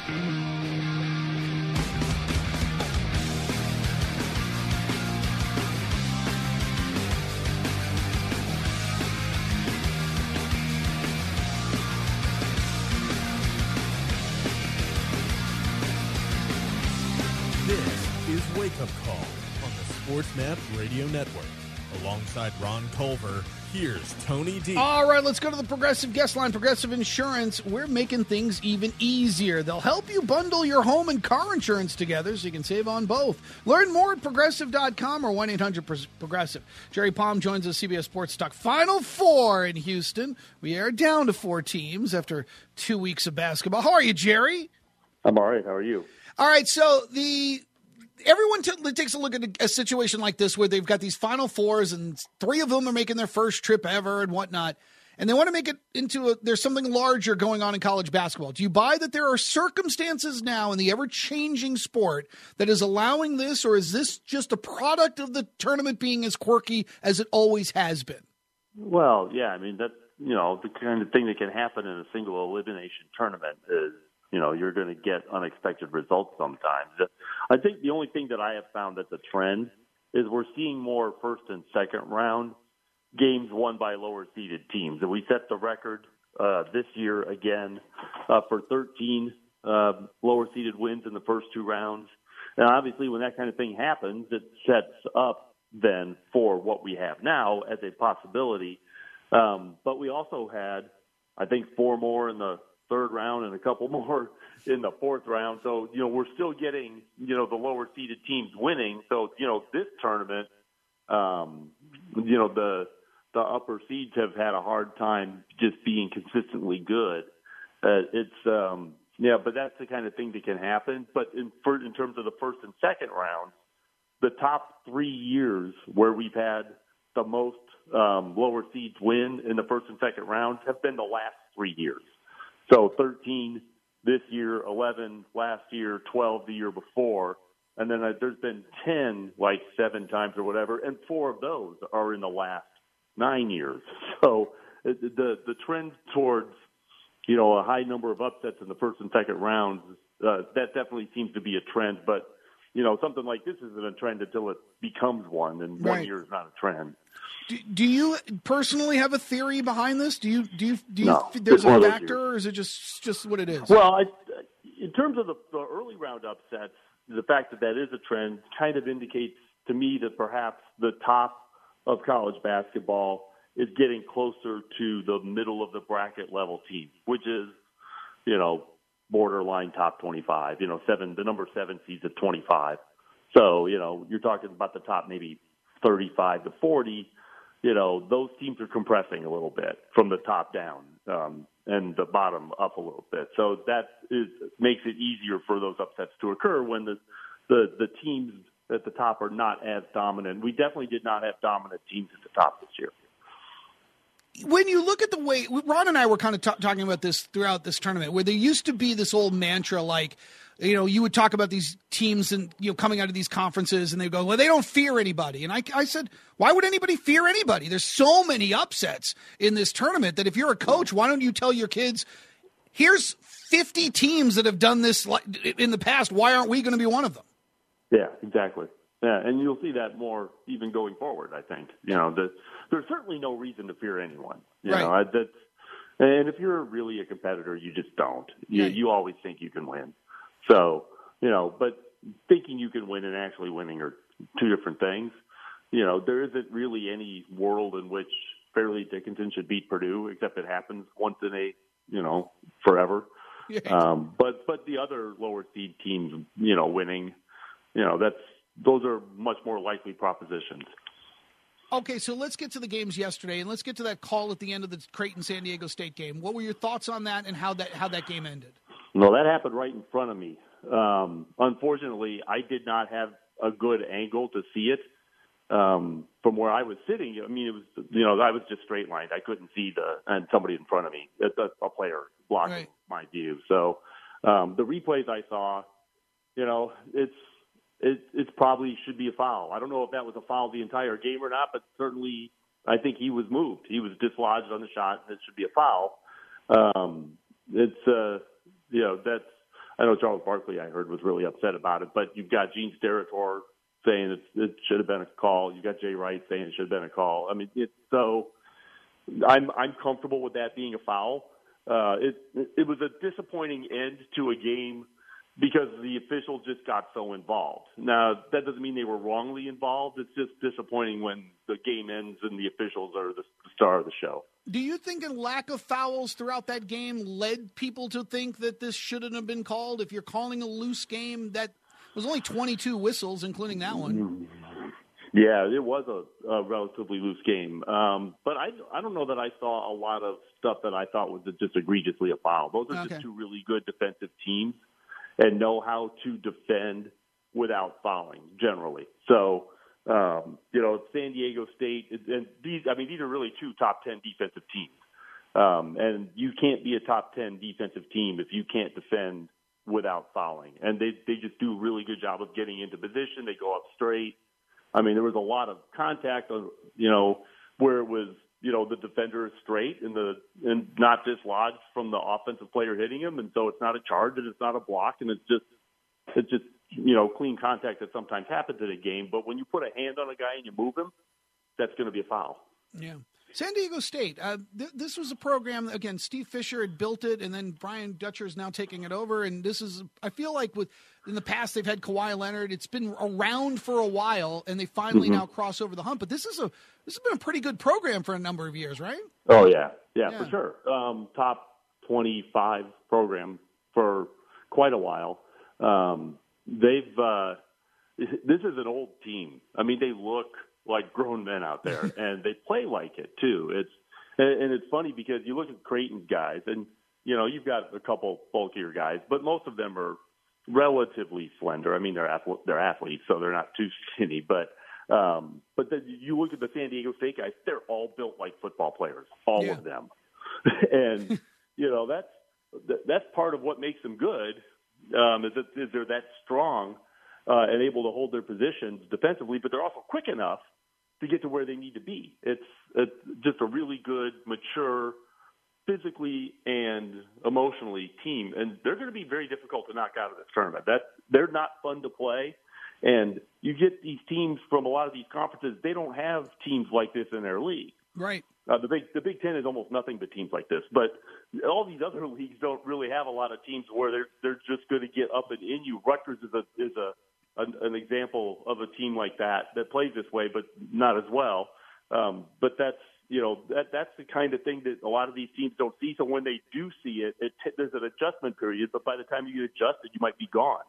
Wake Up Call on the SportsMap Radio Network. Alongside Ron Culver, here's Tony D. All right, let's go to the Progressive guest line. Progressive Insurance, we're making things even easier. They'll help you bundle your home and car insurance together so you can save on both. Learn more at Progressive.com or 1-800-PROGRESSIVE. Jerry Palm joins us, CBS Sports Talk. Final four in Houston. We are down to 4 teams after 2 weeks of basketball. How are you, Jerry? I'm all right. How are you? All right, so everyone takes a look at a situation like this where they've got these Final Fours and 3 of them are making their first trip ever and whatnot, and they want to make it into there's something larger going on in college basketball. Do you buy that there are circumstances now in the ever-changing sport that is allowing this, or is this just a product of the tournament being as quirky as it always has been? Well, yeah, I mean, that's, the kind of thing that can happen in a single elimination tournament is, you're going to get unexpected results sometimes. I think the only thing that I have found that's a trend is we're seeing more first and second round games won by lower seeded teams. And we set the record this year again for 13 lower seeded wins in the first 2 rounds. And obviously when that kind of thing happens, it sets up then for what we have now as a possibility. But we also had, I think, 4 more in the third round and a couple more in the fourth round. So, we're still getting, the lower seeded teams winning. So, this tournament, the upper seeds have had a hard time just being consistently good. But that's the kind of thing that can happen. But in terms of the first and second round, the top 3 years where we've had the most lower seeds win in the first and second rounds have been the last 3 years. So 13 this year, 11 last year, 12 the year before, and then there's been 10 like 7 times or whatever, and 4 of those are in the last 9 years. So the trend towards a high number of upsets in the first and second rounds, that definitely seems to be a trend. But something like this isn't a trend until it becomes one, and right. 1 year is not a trend. Do you personally have a theory behind this? Do you No, there's a factor, or is it just what it is? Well, in terms of the early round upsets, the fact that is a trend kind of indicates to me that perhaps the top of college basketball is getting closer to the middle of the bracket level team, which is, borderline top 25, the number 7 seeds at 25. So, you're talking about the top maybe 35 to 40. Those teams are compressing a little bit from the top down and the bottom up a little bit. So makes it easier for those upsets to occur when the teams at the top are not as dominant. We definitely did not have dominant teams at the top this year. When you look at the way Ron and I were kind of talking about this throughout this tournament, where there used to be this old mantra like, you would talk about these teams and, coming out of these conferences and they go, well, they don't fear anybody. And I said, why would anybody fear anybody? There's so many upsets in this tournament that if you're a coach, why don't you tell your kids, here's 50 teams that have done this in the past. Why aren't we going to be one of them? Yeah, exactly. Yeah, and you'll see that more even going forward, I think. There's certainly no reason to fear anyone. Right. And if you're really a competitor, you just don't. Right. You always think you can win. So, but thinking you can win and actually winning are 2 different things. There isn't really any world in which Fairleigh Dickinson should beat Purdue, except it happens once in forever. Yeah. But the other lower seed teams, winning, those are much more likely propositions. Okay, so let's get to the games yesterday, and let's get to that call at the end of the Creighton-San Diego State game. What were your thoughts on that and how that game ended? Well, that happened right in front of me. Unfortunately, I did not have a good angle to see it from where I was sitting. I mean, it was I was just straight lined. I couldn't see and somebody in front of me, a player blocking my view. So the replays I saw, it's probably should be a foul. I don't know if that was a foul the entire game or not, but certainly I think he was moved. He was dislodged on the shot, and it should be a foul. I know Charles Barkley, I heard, was really upset about it. But you've got Gene Steratore saying it should have been a call. You've got Jay Wright saying it should have been a call. I mean, I'm comfortable with that being a foul. It was a disappointing end to a game because the officials just got so involved. Now, that doesn't mean they were wrongly involved. It's just disappointing when the game ends and the officials are the star of the show. Do you think a lack of fouls throughout that game led people to think that this shouldn't have been called? If you're calling a loose game, that was only 22 whistles, including that one. Yeah, it was a relatively loose game. But I don't know that I saw a lot of stuff that I thought was just egregiously a foul. Those are just two really good defensive teams and know how to defend without fouling generally. So, San Diego State, and these are really two top 10 defensive teams. And you can't be a top 10 defensive team if you can't defend without fouling. And they just do a really good job of getting into position. They go up straight. I mean, there was a lot of contact, where it was, the defender is straight and not dislodged from the offensive player hitting him. And so it's not a charge and it's not a block. And it's just clean contact that sometimes happens in a game. But when you put a hand on a guy and you move him, that's going to be a foul. Yeah. San Diego State, this was a program, again, Steve Fisher had built it, and then Brian Dutcher is now taking it over. And this is, I feel like in the past they've had Kawhi Leonard. It's been around for a while, and they finally now cross over the hump. But this has been a pretty good program for a number of years, right? Oh, yeah, for sure. Top 25 program for quite a while. This is an old team. I mean, they look like grown men out there, and they play like it too. It's funny because you look at Creighton's guys, and you've got a couple bulkier guys, but most of them are relatively slender. I mean, they're athletes, so they're not too skinny. But then you look at the San Diego State guys; they're all built like football players, all of them. And that's part of what makes them good. Is they're that strong and able to hold their positions defensively, but they're also quick enough to get to where they need to be. It's just a really good, mature, physically and emotionally team, and they're going to be very difficult to knock out of this tournament. They're not fun to play, and you get these teams from a lot of these conferences. They don't have teams like this in their league. Right. The Big Ten is almost nothing but teams like this, but all these other leagues don't really have a lot of teams where they're just going to get up and in you. Rutgers is an example of a team like that plays this way, but not as well. But that's the kind of thing that a lot of these teams don't see. So when they do see it, there's an adjustment period. But by the time you get adjusted, you might be gone.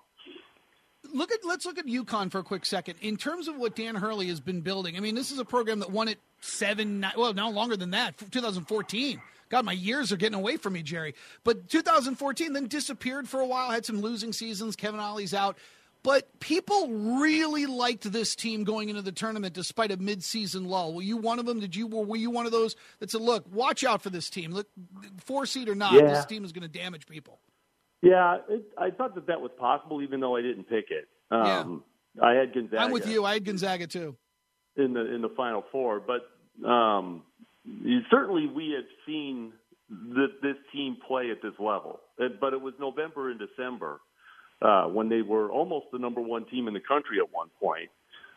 Let's look at UConn for a quick second. In terms of what Dan Hurley has been building, I mean, this is a program that won it no longer than that, 2014. God, my years are getting away from me, Jerry. But 2014 then disappeared for a while, had some losing seasons. Kevin Ollie's out. But people really liked this team going into the tournament despite a midseason lull. Were you one of them? Were you one of those that said, look, watch out for this team. Look, 4-seed or not, this team is going to damage people. Yeah, I thought that was possible, even though I didn't pick it. I had Gonzaga. I'm with you. I had Gonzaga, too. In the Final Four. But certainly we had seen this team play at this level. But it was November and December. When they were almost the number one team in the country at one point.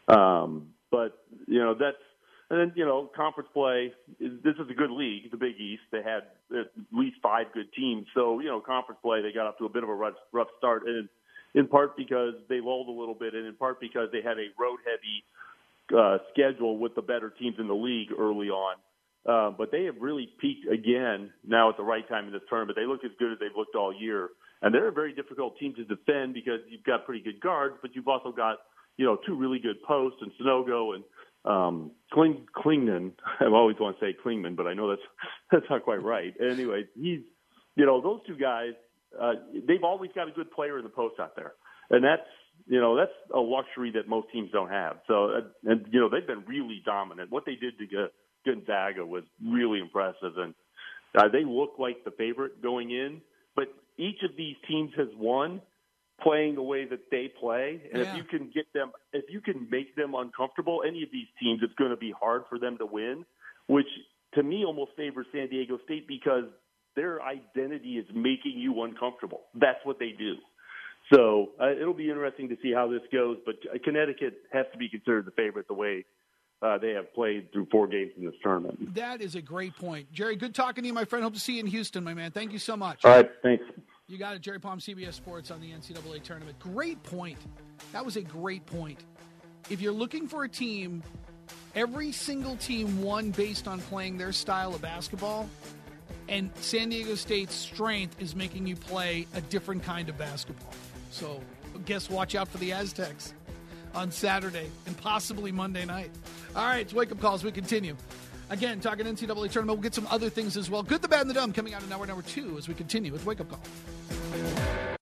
Conference play, this is a good league, the Big East. They had at least 5 good teams. So, conference play, they got off to a bit of a rough start, and in part because they lulled a little bit, and in part because they had a road-heavy schedule with the better teams in the league early on. But they have really peaked again now at the right time in this tournament. They look as good as they've looked all year. And they're a very difficult team to defend because you've got pretty good guards, but you've also got, 2 really good posts, and Sanogo and Klingman. I always want to say Klingman, but I know that's not quite right. Anyway, those 2 guys, they've always got a good player in the post out there. And that's a luxury that most teams don't have. So, they've been really dominant. What they did to Gonzaga was really impressive. And they look like the favorite going in, but each of these teams has won playing the way that they play. And if you can make them uncomfortable, any of these teams, it's going to be hard for them to win, which to me almost favors San Diego State because their identity is making you uncomfortable. That's what they do. So it'll be interesting to see how this goes. But Connecticut has to be considered the favorite the way they have played through 4 games in this tournament. That is a great point. Jerry, good talking to you, my friend. Hope to see you in Houston, my man. Thank you so much. All right, thanks. You got it, Jerry Palm, CBS Sports on the NCAA tournament. Great point. That was a great point. If you're looking for a team, every single team won based on playing their style of basketball, and San Diego State's strength is making you play a different kind of basketball. So guess watch out for the Aztecs on Saturday and possibly Monday night. All right, it's Wake Up Calls. We continue. Again, talking NCAA tournament. We'll get some other things as well. Good, the bad, and the dumb coming out in hour number 2 as we continue with Wake Up Call.